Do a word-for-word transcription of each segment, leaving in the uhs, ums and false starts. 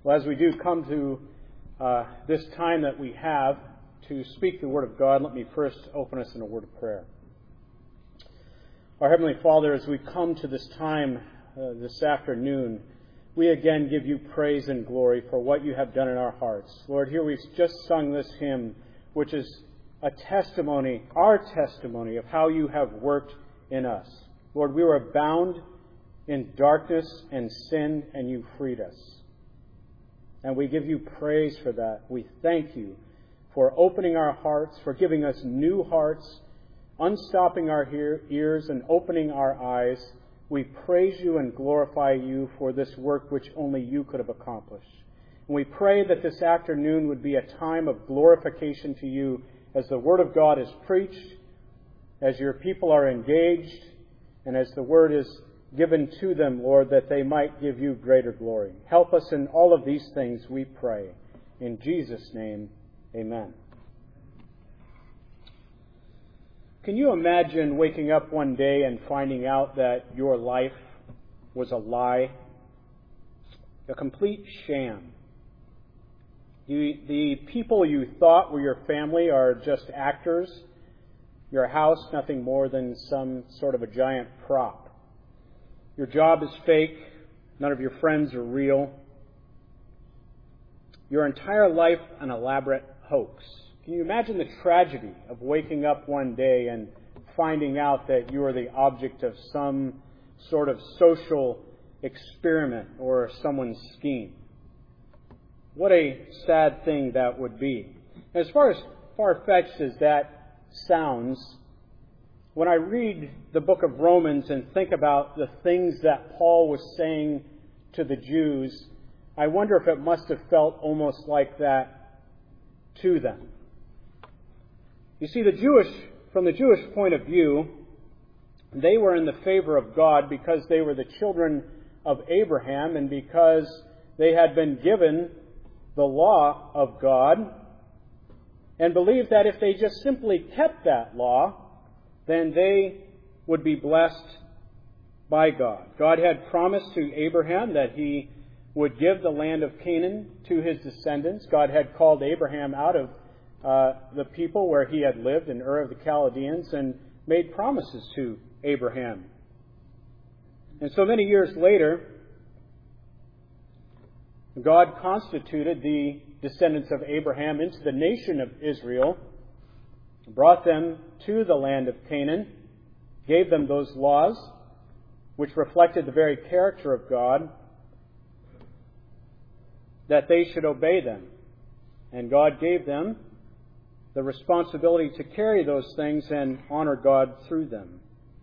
Well, as we do come to uh, this time that we have to speak the Word of God, let me first open us in a word of prayer. Our Heavenly Father, as we come to this time uh, this afternoon, we again give you praise and glory for what you have done in our hearts. Lord, here we've just sung this hymn, which is a testimony, our testimony of how you have worked in us. Lord, we were bound in darkness and sin, and you freed us. And we give you praise for that. We thank you for opening our hearts, for giving us new hearts, unstopping our hear- ears and opening our eyes. We praise you and glorify you for this work which only you could have accomplished. And we pray that this afternoon would be a time of glorification to you as the Word of God is preached, as your people are engaged, and as the Word is given to them, Lord, that they might give you greater glory. Help us in all of these things, we pray. In Jesus' name, amen. Can you imagine waking up one day and finding out that your life was a lie? A complete sham. You, the people you thought were your family are just actors. Your house, nothing more than some sort of a giant prop. Your job is fake. None of your friends are real. Your entire life an elaborate hoax. Can you imagine the tragedy of waking up one day and finding out that you are the object of some sort of social experiment or someone's scheme? What a sad thing that would be. As far as far-fetched as that sounds, when I read the book of Romans and think about the things that Paul was saying to the Jews, I wonder if it must have felt almost like that to them. You see, the Jewish, from the Jewish point of view, they were in the favor of God because they were the children of Abraham and because they had been given the law of God, and believed that if they just simply kept that law, then they would be blessed by God. God had promised to Abraham that he would give the land of Canaan to his descendants. God had called Abraham out of uh, the people where he had lived in Ur of the Chaldeans and made promises to Abraham. And so many years later, God constituted the descendants of Abraham into the nation of Israel, brought them to the land of Canaan, gave them those laws, which reflected the very character of God, that they should obey them. And God gave them the responsibility to carry those things and honor God through them.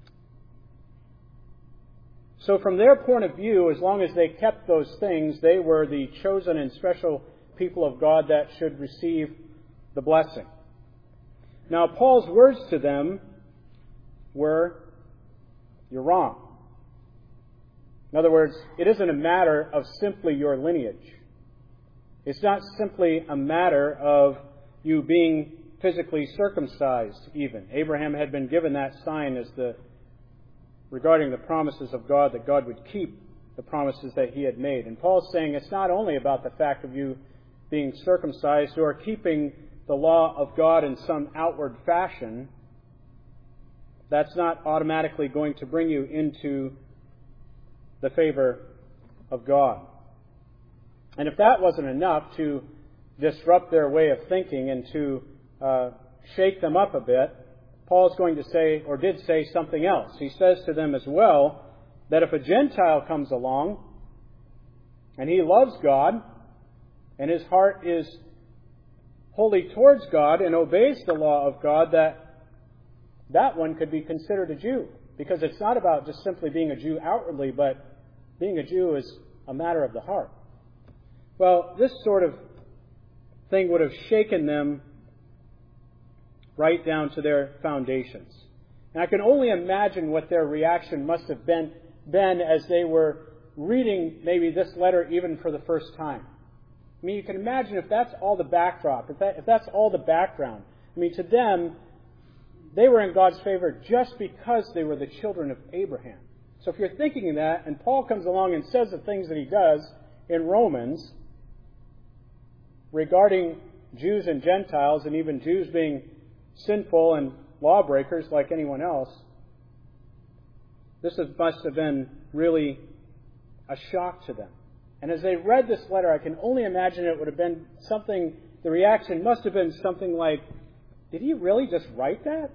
So from their point of view, as long as they kept those things, they were the chosen and special people of God that should receive the blessing. Now, Paul's words to them were, you're wrong. In other words, it isn't a matter of simply your lineage. It's not simply a matter of you being physically circumcised even. Abraham had been given that sign as the regarding the promises of God, that God would keep the promises that he had made. And Paul's saying it's not only about the fact of you being circumcised or keeping the law of God in some outward fashion. That's not automatically going to bring you into the favor of God. And if that wasn't enough to disrupt their way of thinking and to uh, shake them up a bit, Paul's going to say, or did say, something else. He says to them as well that if a Gentile comes along and he loves God and his heart is wholly towards God and obeys the law of God, that that one could be considered a Jew. Because it's not about just simply being a Jew outwardly, but being a Jew is a matter of the heart. Well, this sort of thing would have shaken them right down to their foundations. And I can only imagine what their reaction must have been then as they were reading maybe this letter even for the first time. I mean, you can imagine if that's all the backdrop, if, that, if that's all the background. I mean, to them, they were in God's favor just because they were the children of Abraham. So if you're thinking that, and Paul comes along and says the things that he does in Romans, regarding Jews and Gentiles, and even Jews being sinful and lawbreakers like anyone else, this must have been really a shock to them. And as they read this letter, I can only imagine it would have been something, the reaction must have been something like, did he really just write that?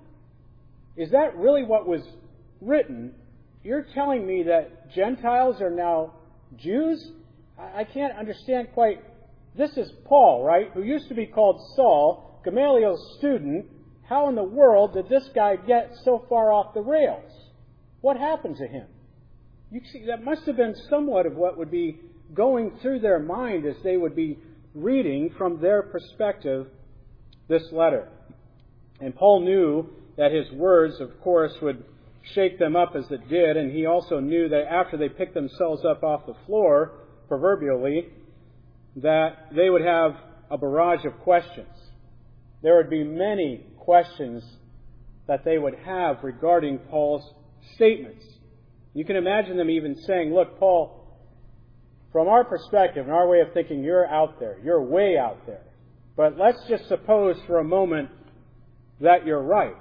Is that really what was written? You're telling me that Gentiles are now Jews? I can't understand quite. This is Paul, right, who used to be called Saul, Gamaliel's student. How in the world did this guy get so far off the rails? What happened to him? You see, that must have been somewhat of what would be going through their mind as they would be reading from their perspective this letter. And Paul knew that his words, of course, would shake them up as it did, and he also knew that after they picked themselves up off the floor, proverbially, that they would have a barrage of questions. There would be many questions that they would have regarding Paul's statements. You can imagine them even saying, look, Paul, from our perspective and our way of thinking, you're out there. You're way out there. But let's just suppose for a moment that you're right.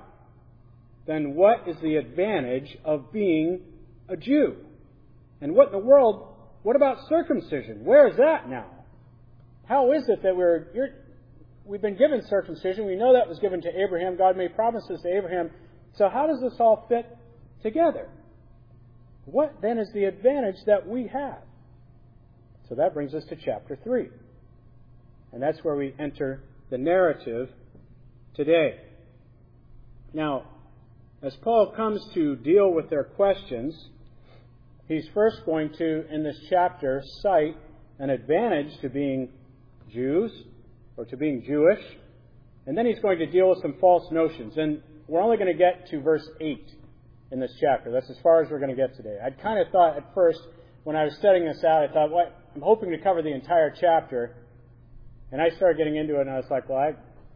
Then what is the advantage of being a Jew? And what in the world, what about circumcision? Where is that now? How is it that we're, you're, we've been given circumcision? We know that was given to Abraham. God made promises to Abraham. So how does this all fit together? What then is the advantage that we have? So that brings us to chapter three. And that's where we enter the narrative today. Now, as Paul comes to deal with their questions, he's first going to, in this chapter, cite an advantage to being Jews, or to being Jewish, and then he's going to deal with some false notions. And we're only going to get to verse eight in this chapter. That's as far as we're going to get today. I'd kind of thought at first, when I was studying this out, I thought, well, I'm hoping to cover the entire chapter. And I started getting into it, and I was like, well, I,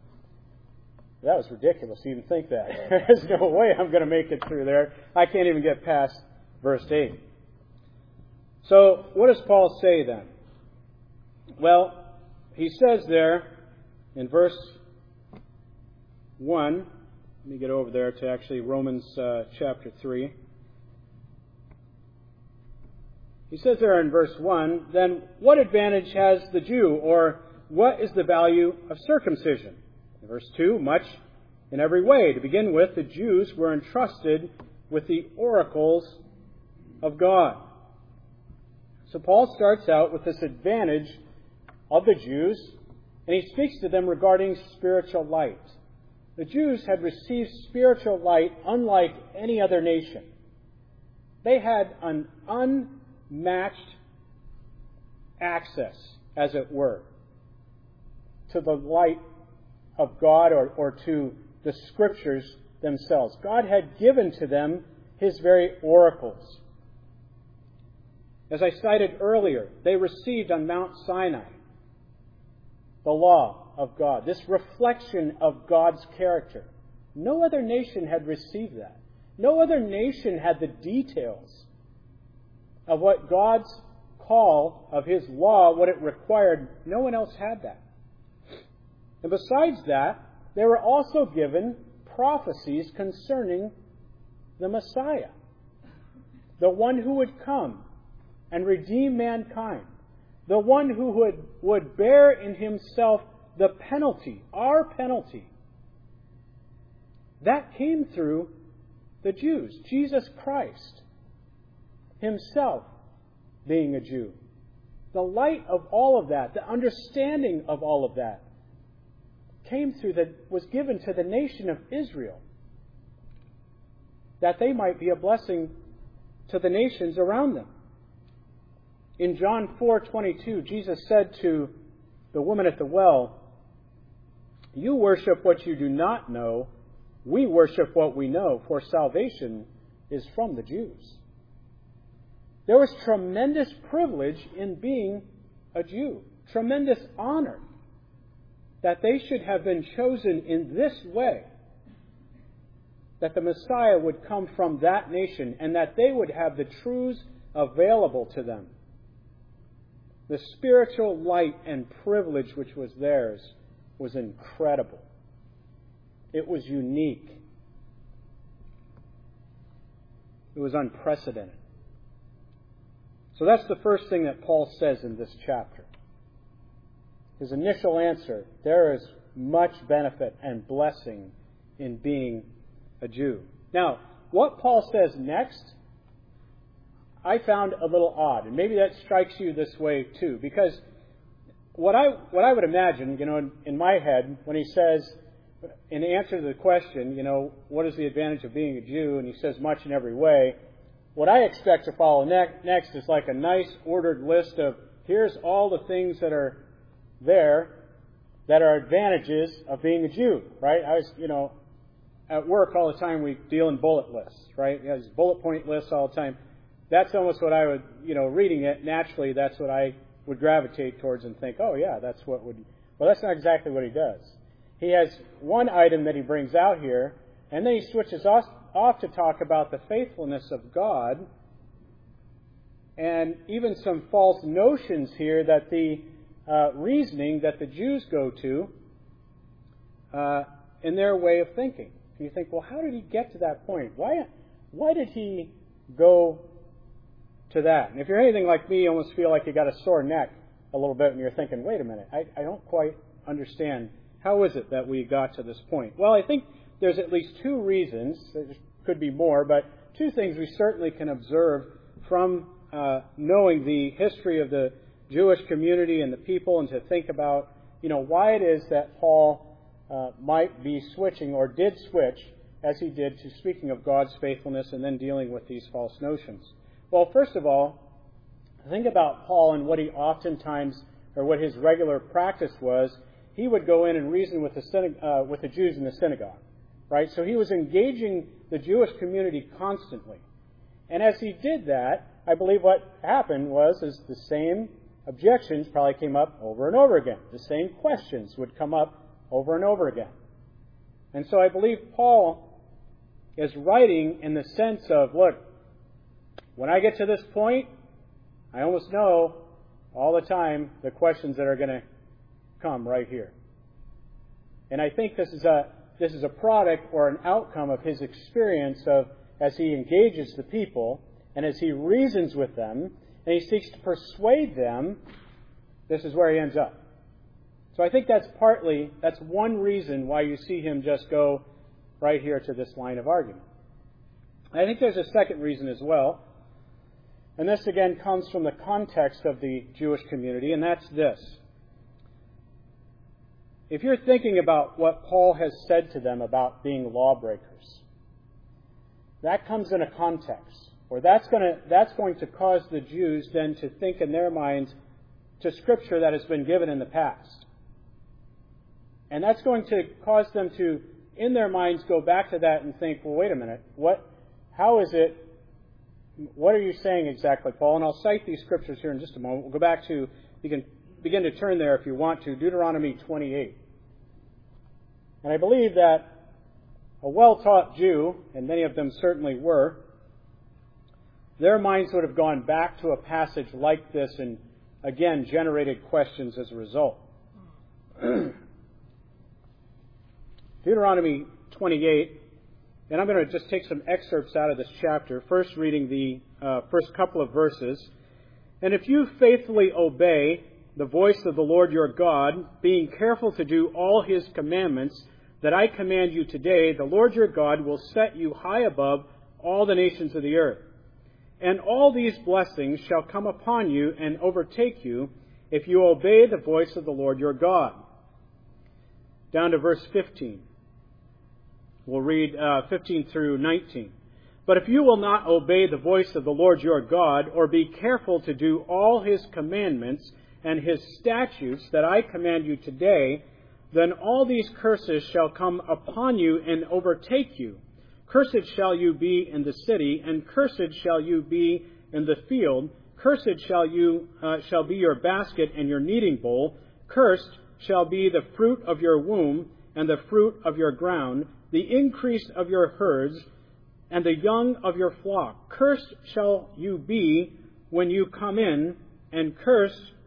that was ridiculous to even think that. There's no way I'm going to make it through there. I can't even get past verse eight. So, what does Paul say then? Well, he says there in verse one, let me get over there to actually Romans uh, chapter three. He says there in verse one, then what advantage has the Jew, or what is the value of circumcision? In verse two, much in every way. To begin with, the Jews were entrusted with the oracles of God. So Paul starts out with this advantage of the Jews, and he speaks to them regarding spiritual light. The Jews had received spiritual light unlike any other nation. They had an unmatched access, as it were, to the light of God or, or to the Scriptures themselves. God had given to them His very oracles. As I cited earlier, they received on Mount Sinai the law of God, this reflection of God's character. No other nation had received that. No other nation had the details of what God's call of His law, what it required. No one else had that. And besides that, they were also given prophecies concerning the Messiah, the one who would come and redeem mankind, the one who would, would bear in Himself the penalty, our penalty. That came through the Jews. Jesus Christ Himself being a Jew. The light of all of that, the understanding of all of that, came through, that was given to the nation of Israel, that they might be a blessing to the nations around them. In John four twenty-two, Jesus said to the woman at the well, "You worship what you do not know. We worship what we know, for salvation is from the Jews." There was tremendous privilege in being a Jew, tremendous honor, that they should have been chosen in this way, that the Messiah would come from that nation and that they would have the truths available to them. The spiritual light and privilege which was theirs was incredible. It was unique. It was unprecedented. So that's the first thing that Paul says in this chapter. His initial answer, there is much benefit and blessing in being a Jew. Now, what Paul says next, I found a little odd, and maybe that strikes you this way too, because what I what I would imagine, you know, in, in my head, when he says, in answer to the question, you know, what is the advantage of being a Jew, and he says much in every way, what I expect to follow ne- next is like a nice ordered list of, here's all the things that are there that are advantages of being a Jew, right? I was, you know, at work all the time we deal in bullet lists, right? You know, these bullet point lists all the time. That's almost what I would, you know, reading it, naturally that's what I would gravitate towards and think, oh yeah, that's what would, well that's not exactly what he does. He has one item that he brings out here, and then he switches off, off to talk about the faithfulness of God, and even some false notions here that the uh, reasoning that the Jews go to uh, in their way of thinking. You think, well, how did he get to that point? Why, why did he go to that? And if you're anything like me, you almost feel like you got a sore neck a little bit, and you're thinking, wait a minute, I, I don't quite understand. How is it that we got to this point? Well, I think there's at least two reasons. There could be more, but two things we certainly can observe from uh, knowing the history of the Jewish community and the people, and to think about, you know, why it is that Paul uh, might be switching or did switch as he did to speaking of God's faithfulness and then dealing with these false notions. Well, first of all, think about Paul and what he oftentimes, or what his regular practice was. He would go in and reason with the, syna- uh, with the Jews in the synagogue, right? So he was engaging the Jewish community constantly. And as he did that, I believe what happened was is the same objections probably came up over and over again. The same questions would come up over and over again. And so I believe Paul is writing in the sense of, look, when I get to this point, I almost know all the time the questions that are going to come right here. And I think this is a this is a product or an outcome of his experience of as he engages the people and as he reasons with them and he seeks to persuade them, this is where he ends up. So I think that's partly, that's one reason why you see him just go right here to this line of argument. I think there's a second reason as well. And this again comes from the context of the Jewish community, and that's this. If you're thinking about what Paul has said to them about being lawbreakers, that comes in a context, or that's going to that's going to cause the Jews then to think in their minds to Scripture that has been given in the past. And that's going to cause them to, in their minds, go back to that and think, well, wait a minute, what? How is it? What are you saying exactly, Paul? And I'll cite these Scriptures here in just a moment. We'll go back to, you can begin to turn there if you want to, Deuteronomy twenty-eight. And I believe that a well-taught Jew, and many of them certainly were, their minds would have gone back to a passage like this and, again, generated questions as a result. Deuteronomy twenty-eight, and I'm going to just take some excerpts out of this chapter, first reading the uh, first couple of verses. And if you faithfully obey the voice of the Lord your God, being careful to do all His commandments that I command you today, the Lord your God will set you high above all the nations of the earth. And all these blessings shall come upon you and overtake you if you obey the voice of the Lord your God. Down to verse fifteen. We'll read uh, fifteen through nineteen. But if you will not obey the voice of the Lord your God, or be careful to do all His commandments and His statutes that I command you today, then all these curses shall come upon you and overtake you. Cursed shall you be in the city, and cursed shall you be in the field. Cursed shall you uh, shall be your basket and your kneading bowl. Cursed shall be the fruit of your womb and the fruit of your ground, the increase of your herds, and the young of your flock. Cursed shall you be when you come in, and cursed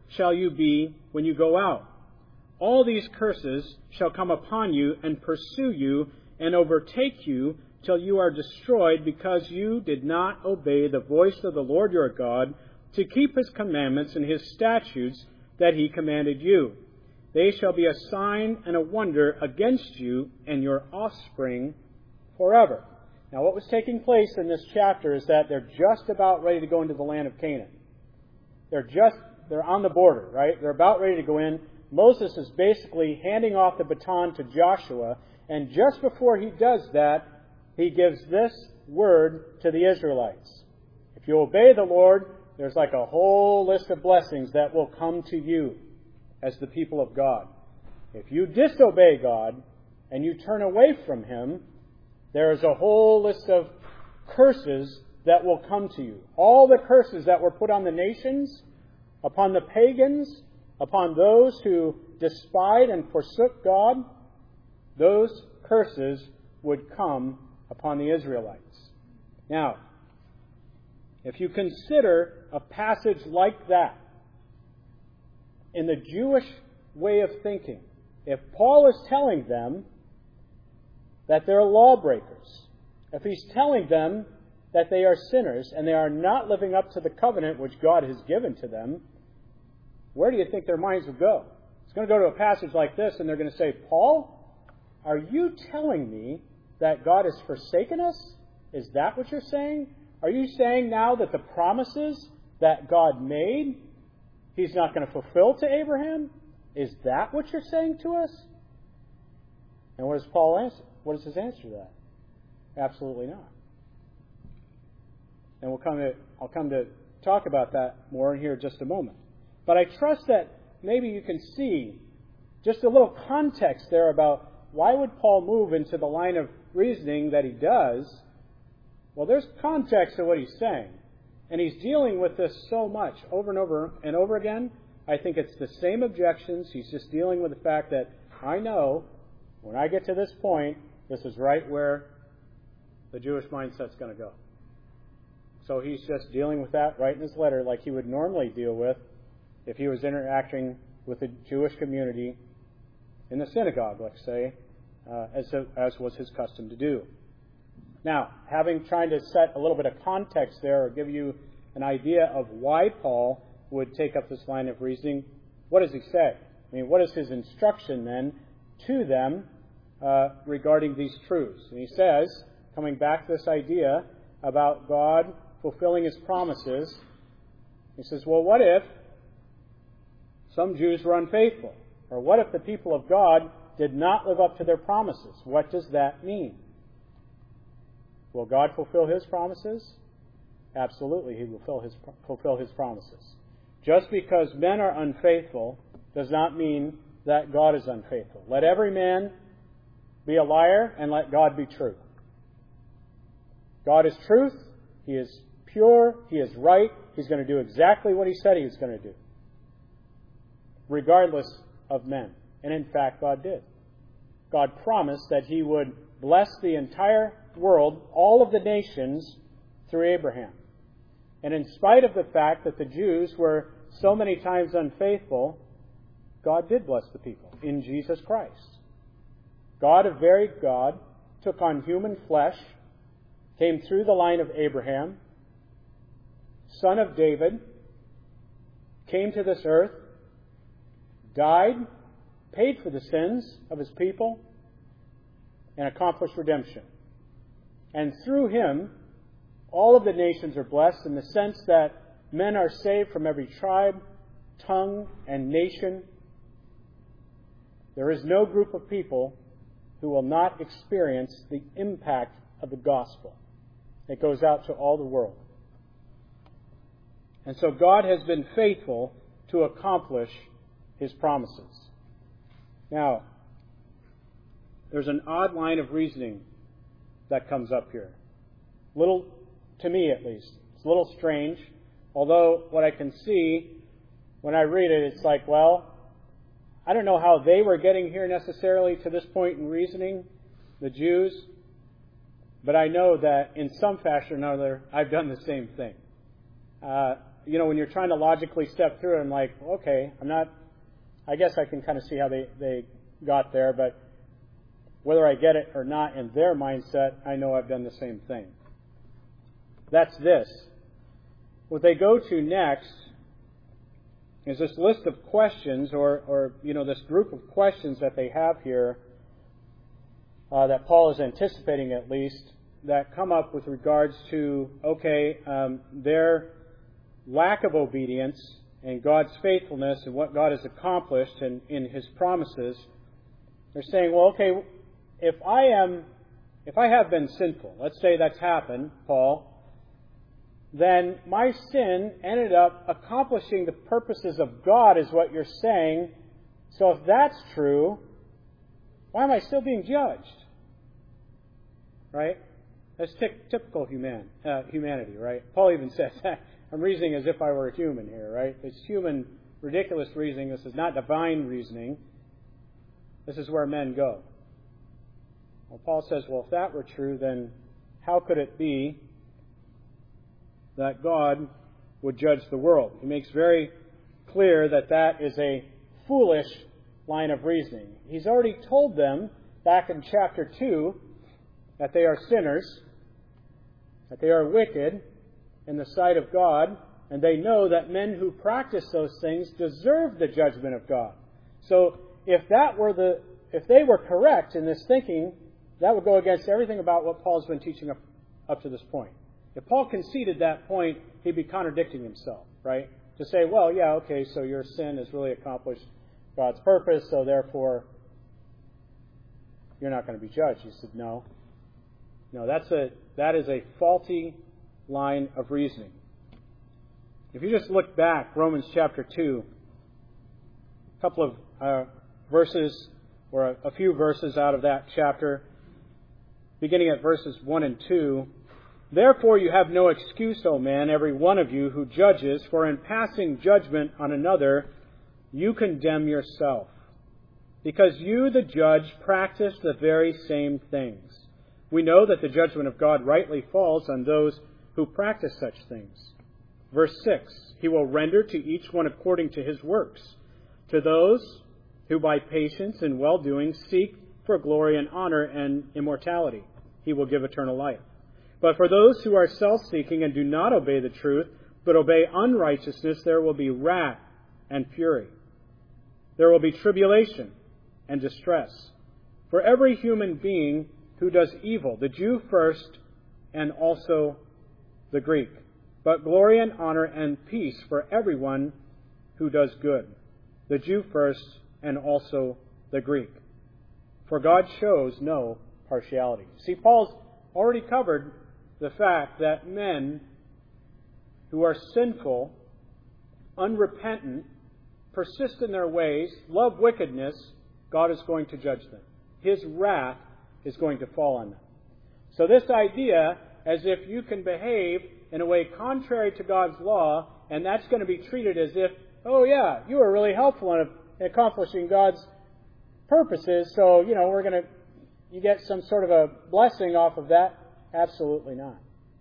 shall you be when you go out. All these curses shall come upon you and pursue you and overtake you till you are destroyed, because you did not obey the voice of the Lord your God to keep his commandments and his statutes that he commanded you. They shall be a sign and a wonder against you and your offspring forever. Now, what was taking place in this chapter is that they're just about ready to go into the land of Canaan. They're just, they're on the border, right? They're about ready to go in. Moses is basically handing off the baton to Joshua, and just before he does that, he gives this word to the Israelites. If you obey the Lord, there's like a whole list of blessings that will come to you as the people of God. If you disobey God and you turn away from him, there is a whole list of curses that will come to you. All the curses that were put on the nations, upon the pagans, upon those who despised and forsook God, those curses would come upon the Israelites. Now, if you consider a passage like that, in the Jewish way of thinking, if Paul is telling them that they're lawbreakers, if he's telling them that they are sinners and they are not living up to the covenant which God has given to them, where do you think their minds would go? It's going to go to a passage like this and they're going to say, Paul, are you telling me that God has forsaken us? Is that what you're saying? Are you saying now that the promises that God made, he's not going to fulfill to Abraham? Is that what you're saying to us? And what does Paul answer? What is his answer to that? Absolutely not. And we'll come to, I'll come to talk about that more in here in just a moment. But I trust that maybe you can see just a little context there about why would Paul move into the line of reasoning that he does. Well, there's context to what he's saying. And he's dealing with this so much over and over and over again. I think it's the same objections. He's just dealing with the fact that I know when I get to this point, this is right where the Jewish mindset's going to go. So he's just dealing with that right in his letter like he would normally deal with if he was interacting with the Jewish community in the synagogue, let's say, uh, as, as was his custom to do. Now, having tried to set a little bit of context there or give you an idea of why Paul would take up this line of reasoning, what does he say? I mean, what is his instruction then to them uh, regarding these truths? And he says, coming back to this idea about God fulfilling his promises, he says, well, what if some Jews were unfaithful? Or what if the people of God did not live up to their promises? What does that mean? Will God fulfill his promises? Absolutely, he will fulfill his, fulfill his promises. Just because men are unfaithful does not mean that God is unfaithful. Let every man be a liar and let God be true. God is truth. He is pure. He is right. He's going to do exactly what he said he was going to do, regardless of men. And in fact, God did. God promised that he would bless the entire world, all of the nations, through Abraham. And in spite of the fact that the Jews were so many times unfaithful, God did bless the people in Jesus Christ. God, a very God, took on human flesh, came through the line of Abraham, son of David, came to this earth, died, paid for the sins of his people, and accomplished redemption. And through him, all of the nations are blessed in the sense that men are saved from every tribe, tongue, and nation. There is no group of people who will not experience the impact of the gospel. It goes out to all the world. And so God has been faithful to accomplish his promises. Now, there's an odd line of reasoning that comes up here. Little, to me at least, it's a little strange. Although what I can see when I read it, it's like, well, I don't know how they were getting here necessarily to this point in reasoning, the Jews, but I know that in some fashion or another, I've done the same thing. Uh, you know, when you're trying to logically step through it, I'm like, okay, I'm not, I guess I can kind of see how they, they got there, but whether I get it or not in their mindset, I know I've done the same thing. That's this. What they go to next is this list of questions, or, or you know, this group of questions that they have here, uh, that Paul is anticipating at least, that come up with regards to, okay, um, their lack of obedience and God's faithfulness and what God has accomplished in, in His promises. They're saying, well, okay, if I am, if I have been sinful, let's say that's happened, Paul, then my sin ended up accomplishing the purposes of God, is what you're saying. So if that's true, why am I still being judged? Right? That's t- typical human, uh, humanity, right? Paul even says that. I'm reasoning as if I were a human here, right? It's human, ridiculous reasoning. This is not divine reasoning. This is where men go. Well, Paul says, well, if that were true, then how could it be that God would judge the world? He makes very clear that that is a foolish line of reasoning. He's already told them back in chapter two that they are sinners, that they are wicked in the sight of God, and they know that men who practice those things deserve the judgment of God. So if that were the, if they were correct in this thinking, that would go against everything about what Paul's been teaching up, up to this point. If Paul conceded that point, he'd be contradicting himself, right? To say, well, yeah, okay, so your sin has really accomplished God's purpose, so therefore you're not going to be judged. He said, no. No, that's a that is a faulty line of reasoning. If you just look back, Romans chapter two, a couple of uh, verses, or a, a few verses out of that chapter, beginning at verses one and two, therefore you have no excuse, O man, every one of you who judges, for in passing judgment on another, you condemn yourself, because you, the judge, practice the very same things. We know that the judgment of God rightly falls on those who practice such things. Verse six, He will render to each one according to his works. To those who by patience and well-doing seek for glory and honor and immortality, He will give eternal life. But for those who are self-seeking and do not obey the truth, but obey unrighteousness, there will be wrath and fury. There will be tribulation and distress for every human being who does evil, the Jew first and also the Greek. But glory and honor and peace for everyone who does good, the Jew first and also the Greek. For God shows no partiality. See, Paul's already covered the fact that men who are sinful, unrepentant, persist in their ways, love wickedness, God is going to judge them. His wrath is going to fall on them. So this idea, as if you can behave in a way contrary to God's law, and that's going to be treated as if, oh yeah, you were really helpful in accomplishing God's purposes, so, you know, we're going to, you get some sort of a blessing off of that. Absolutely not.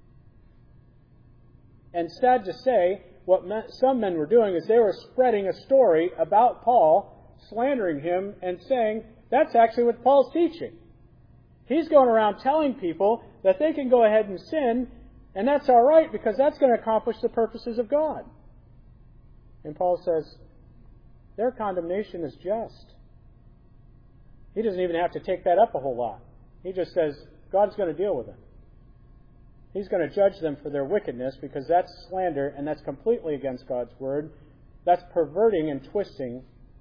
And sad to say, what men, some men were doing is they were spreading a story about Paul, slandering him, and saying, that's actually what Paul's teaching. He's going around telling people that they can go ahead and sin, and that's all right because that's going to accomplish the purposes of God. And Paul says, their condemnation is just. He doesn't even have to take that up a whole lot. He just says, God's going to deal with them. He's going to judge them for their wickedness because that's slander and that's completely against God's word. That's perverting and twisting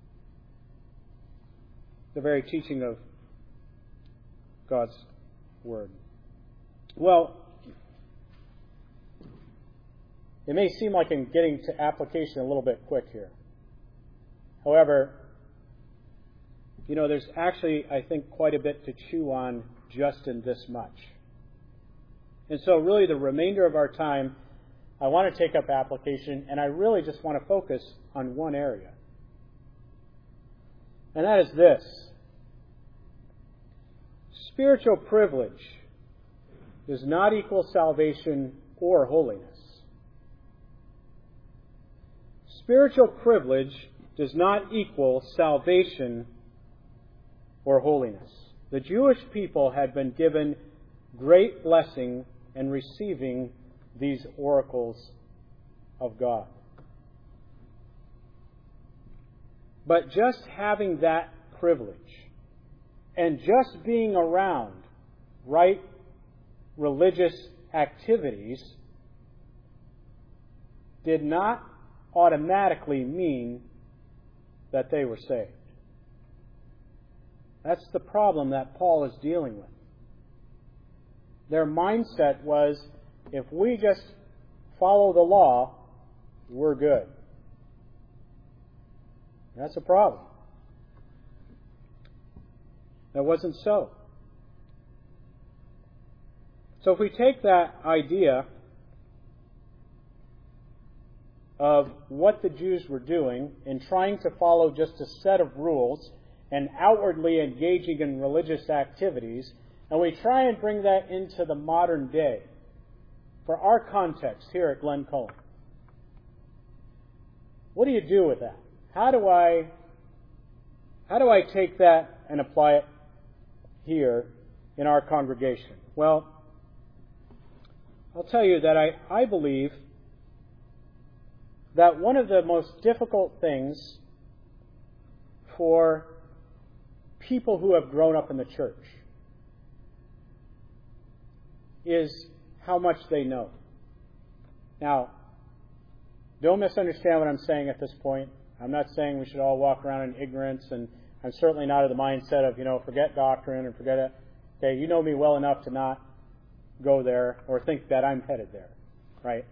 the very teaching of God's word. Well, it may seem like I'm getting to application a little bit quick here. However, you know, there's actually, I think, quite a bit to chew on just in this much. And so really the remainder of our time, I want to take up application, and I really just want to focus on one area. And that is this. Spiritual privilege does not equal salvation or holiness. spiritual privilege does not equal salvation or holiness. The Jewish people had been given great blessing in receiving these oracles of God. But just having that privilege and just being around right religious activities did not automatically mean that they were saved. That's the problem that Paul is dealing with. Their mindset was, if we just follow the law, we're good. That's a problem. That wasn't so. So if we take that idea of what the Jews were doing in trying to follow just a set of rules and outwardly engaging in religious activities, and we try and bring that into the modern day for our context here at Glen Cullen. What do you do with that? How do I how do I take that and apply it here in our congregation? Well, I'll tell you that I, I believe that one of the most difficult things for people who have grown up in the church is how much they know. Now, don't misunderstand what I'm saying at this point. I'm not saying we should all walk around in ignorance, and I'm certainly not of the mindset of, you know, forget doctrine and forget it. Okay, you know me well enough to not go there or think that I'm headed there, right?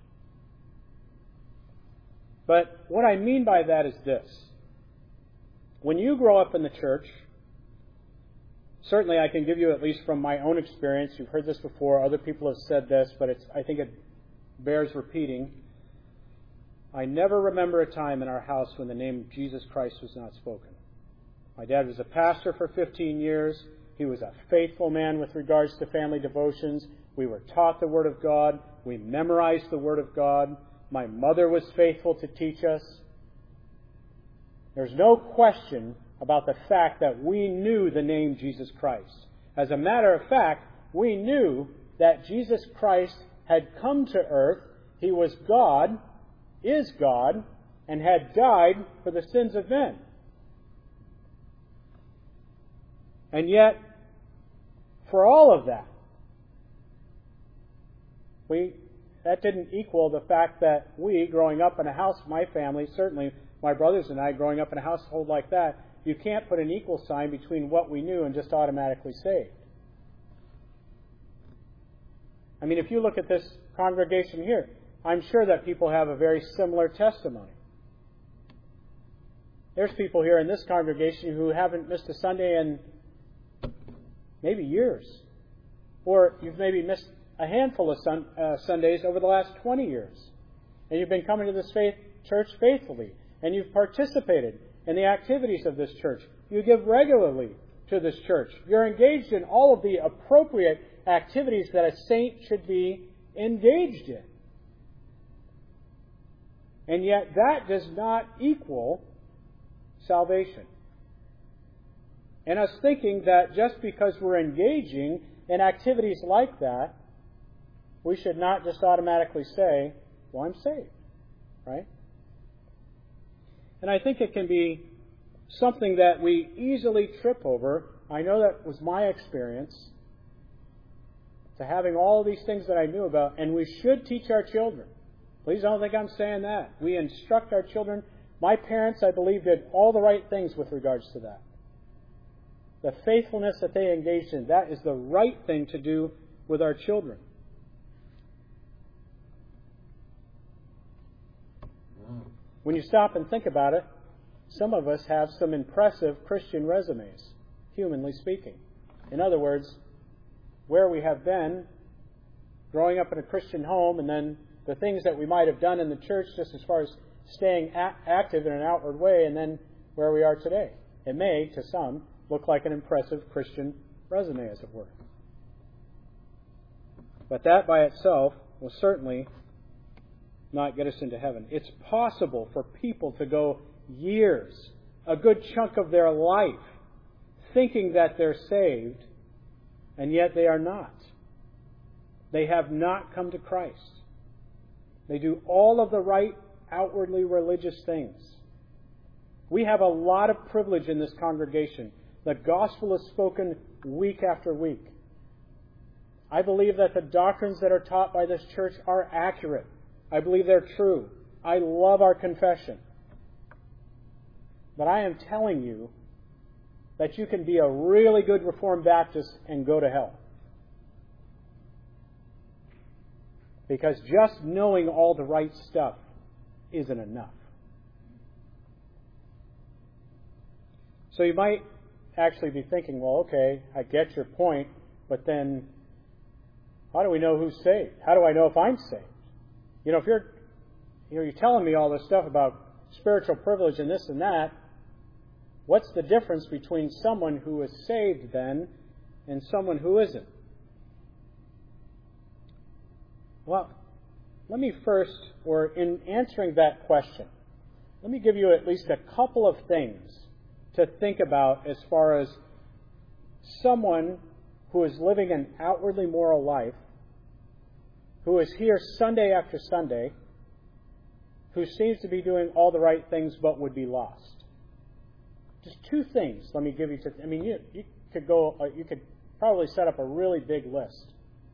But what I mean by that is this. When you grow up in the church, certainly I can give you, at least from my own experience, you've heard this before, other people have said this, but it's, I think it bears repeating. I never remember a time in our house when the name of Jesus Christ was not spoken. My dad was a pastor for fifteen years. He was a faithful man with regards to family devotions. We were taught the Word of God. We memorized the Word of God. My mother was faithful to teach us. There's no question about the fact that we knew the name Jesus Christ. As a matter of fact, we knew that Jesus Christ had come to earth. He was God, is God, and had died for the sins of men. And yet, for all of that, we that didn't equal the fact that we, growing up in a house, my family, certainly my brothers and I, growing up in a household like that, you can't put an equal sign between what we knew and just automatically saved. I mean, if you look at this congregation here, I'm sure that people have a very similar testimony. There's people here in this congregation who haven't missed a Sunday in maybe years. Or you've maybe missed a handful of sun, uh, Sundays over the last twenty years. And you've been coming to this faith, church faithfully. And you've participated in the activities of this church. You give regularly to this church. You're engaged in all of the appropriate activities that a saint should be engaged in. And yet that does not equal salvation. And us thinking that just because we're engaging in activities like that, we should not just automatically say, well, I'm saved. Right? And I think it can be something that we easily trip over. I know that was my experience, to having all these things that I knew about, and we should teach our children. Please don't think I'm saying that. We instruct our children. My parents, I believe, did all the right things with regards to that. The faithfulness that they engaged in, that is the right thing to do with our children. When you stop and think about it, some of us have some impressive Christian resumes, humanly speaking. In other words, where we have been growing up in a Christian home, and then the things that we might have done in the church just as far as staying a- active in an outward way, and then where we are today. It may, to some, look like an impressive Christian resume, as it were. But that by itself will certainly not get us into heaven. It's possible for people to go years, a good chunk of their life, thinking that they're saved, and yet they are not. They have not come to Christ. They do all of the right, outwardly religious things. We have a lot of privilege in this congregation. The gospel is spoken week after week. I believe that the doctrines that are taught by this church are accurate. I believe they're true. I love our confession. But I am telling you that you can be a really good Reformed Baptist and go to hell. Because just knowing all the right stuff isn't enough. So you might actually be thinking, well, okay, I get your point, but then how do we know who's saved? How do I know if I'm saved? You know, if you're, you know, you're telling me all this stuff about spiritual privilege and this and that, what's the difference between someone who is saved then and someone who isn't? Well, let me first, or in answering that question, let me give you at least a couple of things to think about as far as someone who is living an outwardly moral life, who is here Sunday after Sunday, who seems to be doing all the right things but would be lost. Just two things. Let me give you. To, I mean, you you could go. Uh, you could probably set up a really big list.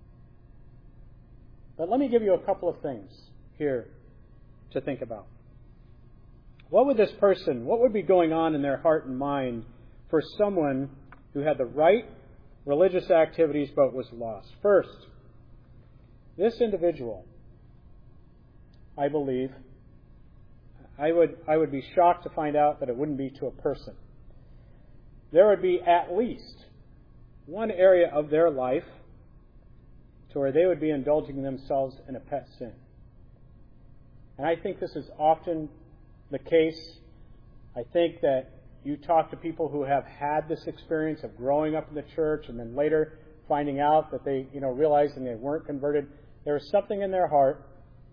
But let me give you a couple of things here to think about. What would this person? What would be going on in their heart and mind for someone who had the right religious activities but was lost? First, this individual, I believe, I would I would be shocked to find out that it wouldn't be to a person. There would be at least one area of their life to where they would be indulging themselves in a pet sin. And I think this is often the case. I think that you talk to people who have had this experience of growing up in the church and then later finding out that they, you know, realizing they weren't converted. There was something in their heart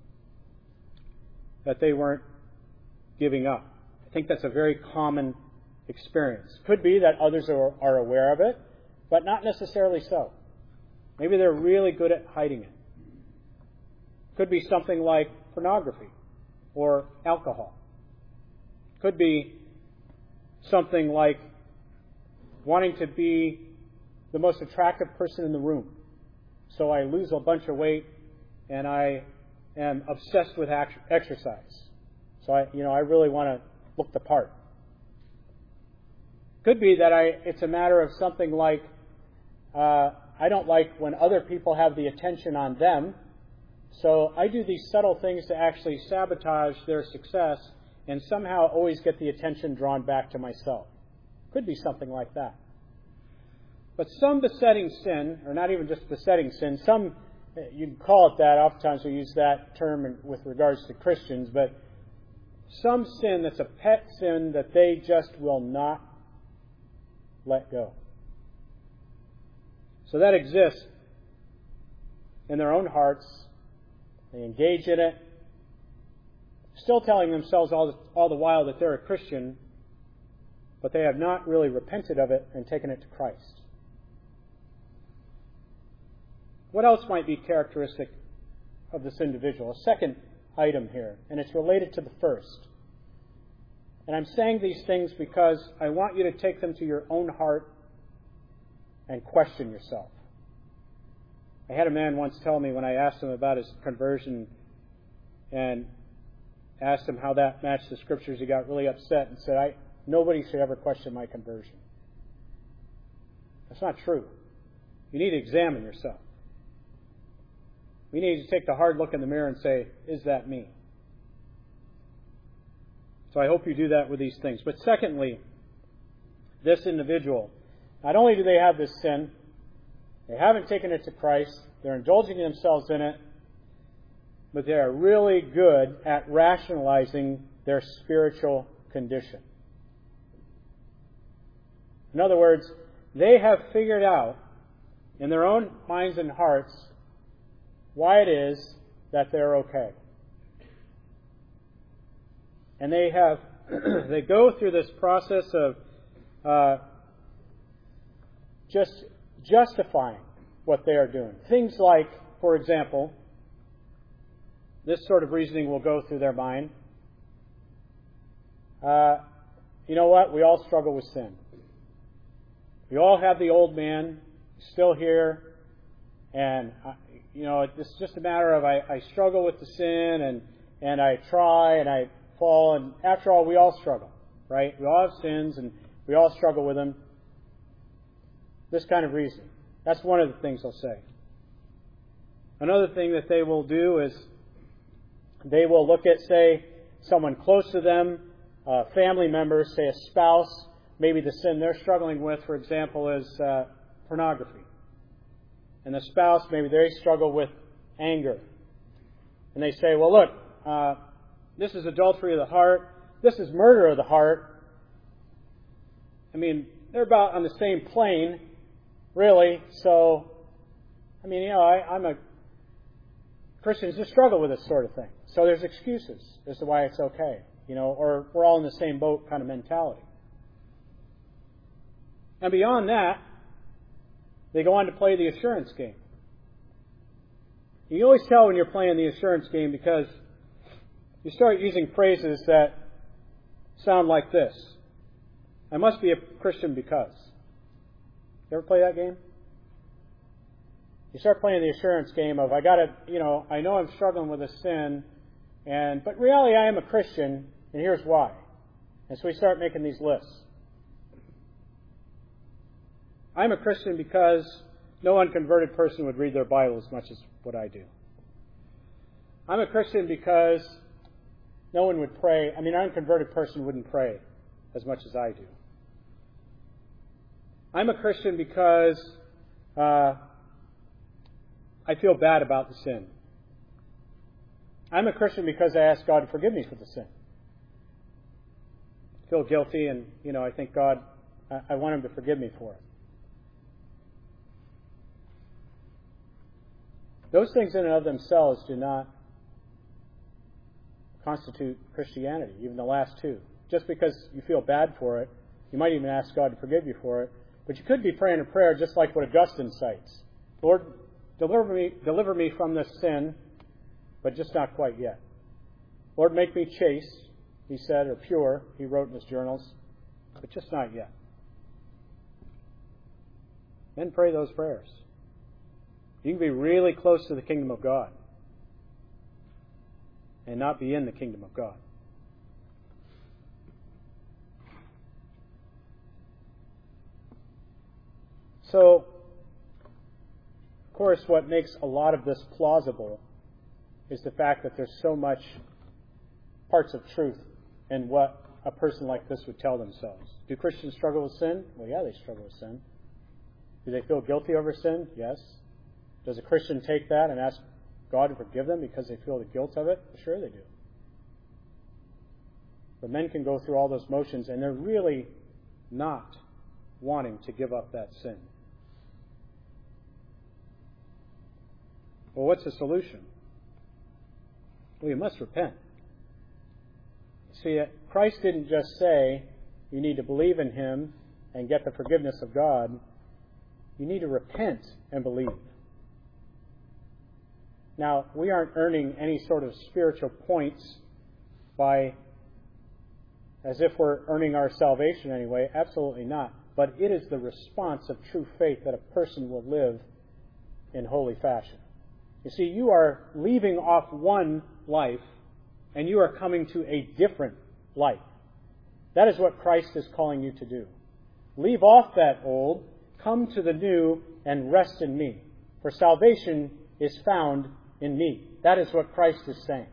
that they weren't giving up. I think that's a very common experience. Could be that others are, are aware of it, but not necessarily so. Maybe they're really good at hiding it. Could be something like pornography or alcohol. Could be something like wanting to be the most attractive person in the room. So I lose a bunch of weight and I am obsessed with exercise. So I, you know, I really want to look the part. Could be that I, it's a matter of something like, uh, I don't like when other people have the attention on them, so I do these subtle things to actually sabotage their success and somehow always get the attention drawn back to myself. Could be something like that. But some besetting sin, or not even just besetting sin, some, you can call it that, oftentimes we use that term in, with regards to Christians, but some sin that's a pet sin that they just will not let go. So that exists in their own hearts. They engage in it, still telling themselves all the, all the while that they're a Christian, but they have not really repented of it and taken it to Christ. What else might be characteristic of this individual? A second item here, and it's related to the first. And I'm saying these things because I want you to take them to your own heart and question yourself. I had a man once tell me when I asked him about his conversion and asked him how that matched the Scriptures, he got really upset and said, "I nobody should ever question my conversion." That's not true. You need to examine yourself. We need to take the hard look in the mirror and say, is that me? So I hope you do that with these things. But secondly, this individual, not only do they have this sin, they haven't taken it to Christ, they're indulging themselves in it, but they are really good at rationalizing their spiritual condition. In other words, they have figured out in their own minds and hearts why it is that they're okay. And they have, they go through this process of uh, just justifying what they are doing. Things like, for example, this sort of reasoning will go through their mind. Uh, you know what? We all struggle with sin. We all have the old man still here, and uh, you know it's just a matter of I, I struggle with the sin, and and I try and I fall, and after all, we all struggle, right? We all have sins, and we all struggle with them. This kind of reasoning. That's one of the things they'll say. Another thing that they will do is they will look at, say, someone close to them, uh, family members, say a spouse. Maybe the sin they're struggling with, for example, is uh, pornography. And the spouse, maybe they struggle with anger. And they say, well, look, uh, this is adultery of the heart. This is murder of the heart. I mean, they're about on the same plane, really. So, I mean, you know, I, I'm a... Christians just struggle with this sort of thing. So there's excuses as to why it's okay. You know, or we're all in the same boat kind of mentality. And beyond that, they go on to play the assurance game. You can always tell when you're playing the assurance game because you start using phrases that sound like this. I must be a Christian because. You ever play that game? You start playing the assurance game of, I gotta, you know, I know I'm struggling with a sin, and but really I am a Christian, and here's why. And so we start making these lists. I'm a Christian because no unconverted person would read their Bible as much as what I do. I'm a Christian because no one would pray. I mean, an unconverted person wouldn't pray as much as I do. I'm a Christian because uh, I feel bad about the sin. I'm a Christian because I ask God to forgive me for the sin. I feel guilty, and you know, I think God, I, I want Him to forgive me for it. Those things in and of themselves do not constitute Christianity, even the last two. Just because you feel bad for it, you might even ask God to forgive you for it, but you could be praying a prayer just like what Augustine cites. Lord, deliver me, deliver me from this sin, but just not quite yet. Lord, make me chaste, he said, or pure, he wrote in his journals, but just not yet. Then pray those prayers. You can be really close to the kingdom of God and not be in the kingdom of God. So, of course, what makes a lot of this plausible is the fact that there's so much parts of truth in what a person like this would tell themselves. Do Christians struggle with sin? Well, yeah, they struggle with sin. Do they feel guilty over sin? Yes. Does a Christian take that and ask God to forgive them because they feel the guilt of it? Sure they do. But men can go through all those motions and they're really not wanting to give up that sin. Well, what's the solution? Well, you must repent. See, Christ didn't just say you need to believe in Him and get the forgiveness of God. You need to repent and believe. Now, we aren't earning any sort of spiritual points by, as if we're earning our salvation anyway. Absolutely not. But it is the response of true faith that a person will live in holy fashion. You see, you are leaving off one life and you are coming to a different life. That is what Christ is calling you to do. Leave off that old, come to the new, and rest in me. For salvation is found in me. That is what Christ is saying.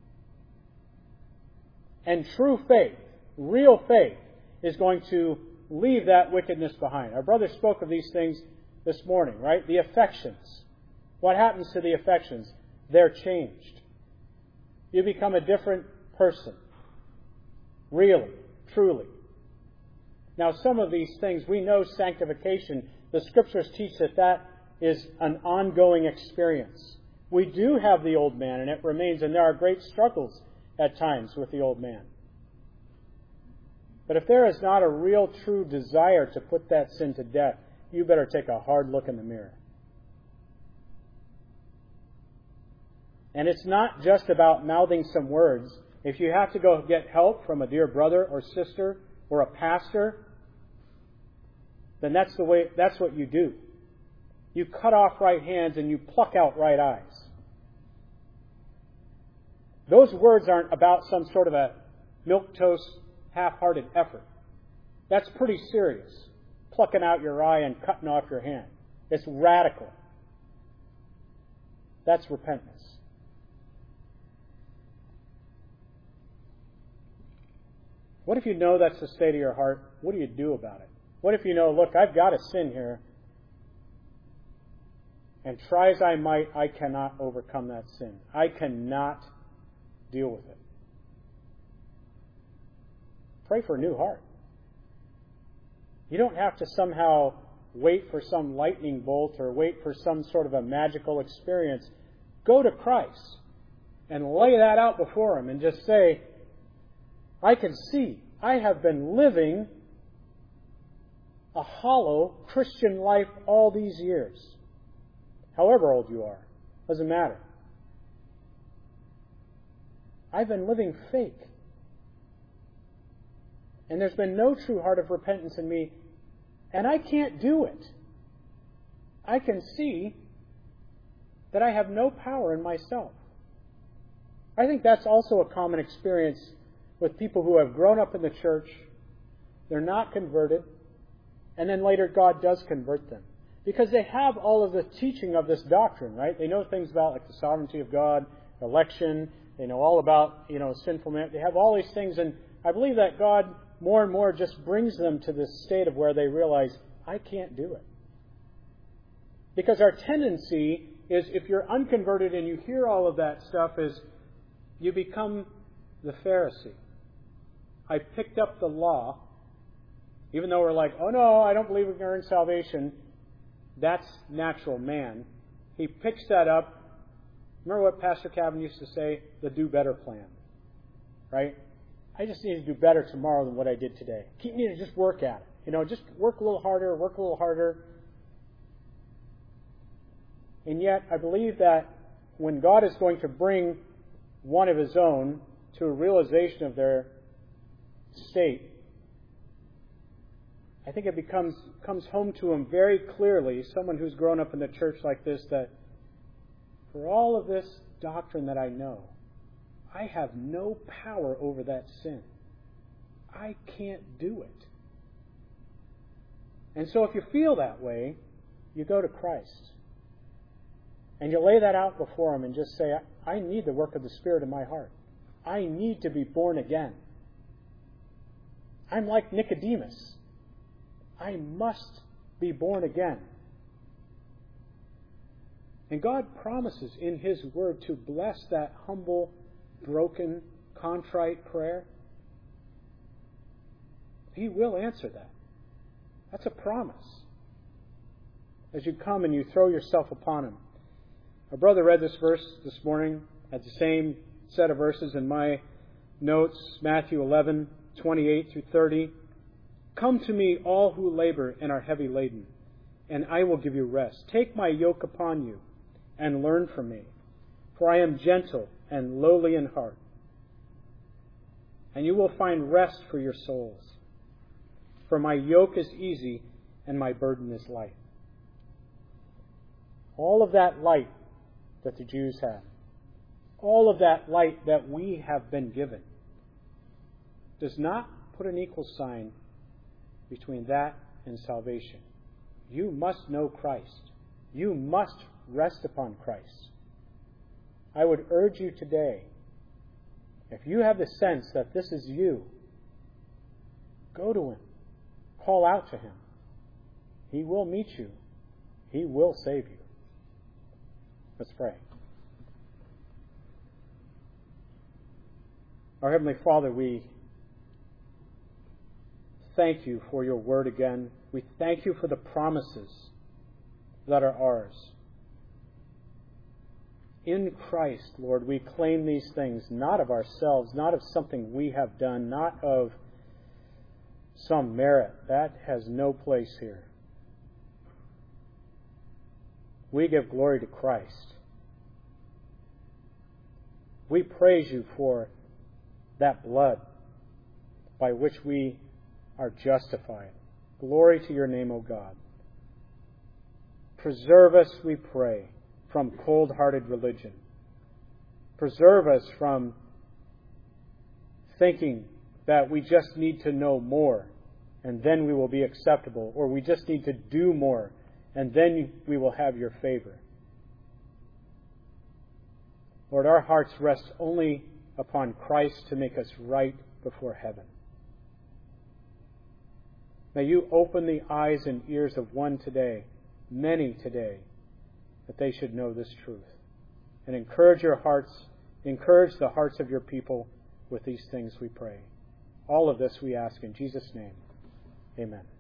And true faith, real faith, is going to leave that wickedness behind. Our brother spoke of these things this morning, right? The affections. What happens to the affections? They're changed. You become a different person. Really, truly. Now, some of these things, we know sanctification. The Scriptures teach that that is an ongoing experience. We do have the old man, and it remains, and there are great struggles at times with the old man. But if there is not a real, true desire to put that sin to death, you better take a hard look in the mirror. And it's not just about mouthing some words. If you have to go get help from a dear brother or sister or a pastor, then that's the way, that's what you do. You cut off right hands and you pluck out right eyes. Those words aren't about some sort of a milquetoast, half-hearted effort. That's pretty serious. Plucking out your eye and cutting off your hand. It's radical. That's repentance. What if you know that's the state of your heart? What do you do about it? What if you know, look, I've got a sin here, and try as I might, I cannot overcome that sin. I cannot deal with it. Pray for a new heart. You don't have to somehow wait for some lightning bolt or wait for some sort of a magical experience. Go to Christ and lay that out before Him and just say, I can see I have been living a hollow Christian life all these years. However old you are, doesn't matter. I've been living fake. And there's been no true heart of repentance in me, and I can't do it. I can see that I have no power in myself. I think that's also a common experience with people who have grown up in the church, they're not converted, and then later God does convert them. Because they have all of the teaching of this doctrine, right? They know things about like the sovereignty of God, election, they know all about, you know, sinful man. They have all these things, and I believe that God more and more just brings them to this state of where they realize, I can't do it. Because our tendency is, if you're unconverted and you hear all of that stuff, is you become the Pharisee. I picked up the law, even though we're like, oh no, I don't believe we can earn salvation. That's natural man. He picks that up. Remember what Pastor Kevin used to say? The do better plan. Right? I just need to do better tomorrow than what I did today. Keep need to just work at it. You know, just work a little harder, work a little harder. And yet, I believe that when God is going to bring one of His own to a realization of their state, I think it becomes comes home to him very clearly, someone who's grown up in the church like this, that for all of this doctrine that I know, I have no power over that sin. I can't do it. And so if you feel that way, you go to Christ. And you lay that out before Him and just say, I need the work of the Spirit in my heart. I need to be born again. I'm like Nicodemus. I must be born again. And God promises in His Word to bless that humble, broken, contrite prayer. He will answer that. That's a promise. As you come and you throw yourself upon Him. Our brother read this verse this morning. Had the same set of verses in my notes. Matthew eleven, twenty-eight through thirty. Come to me, all who labor and are heavy laden, and I will give you rest. Take my yoke upon you and learn from me, for I am gentle and lowly in heart, and you will find rest for your souls. For my yoke is easy and my burden is light. All of that light that the Jews had, all of that light that we have been given, does not put an equal sign between that and salvation. You must know Christ. You must rest upon Christ. I would urge you today, if you have the sense that this is you, go to Him. Call out to Him. He will meet you. He will save you. Let's pray. Our Heavenly Father, we thank You for Your Word again. We thank You for the promises that are ours. In Christ, Lord, we claim these things, not of ourselves, not of something we have done, not of some merit. That has no place here. We give glory to Christ. We praise you for that blood by which we are justified. Glory to your name, O God. Preserve us, we pray, from cold-hearted religion. Preserve us from thinking that we just need to know more and then we will be acceptable, or we just need to do more and then we will have your favor. Lord, our hearts rest only upon Christ to make us right before heaven. May you open the eyes and ears of one today, many today, that they should know this truth. And encourage your hearts, encourage the hearts of your people with these things, we pray. All of this we ask in Jesus' name. Amen.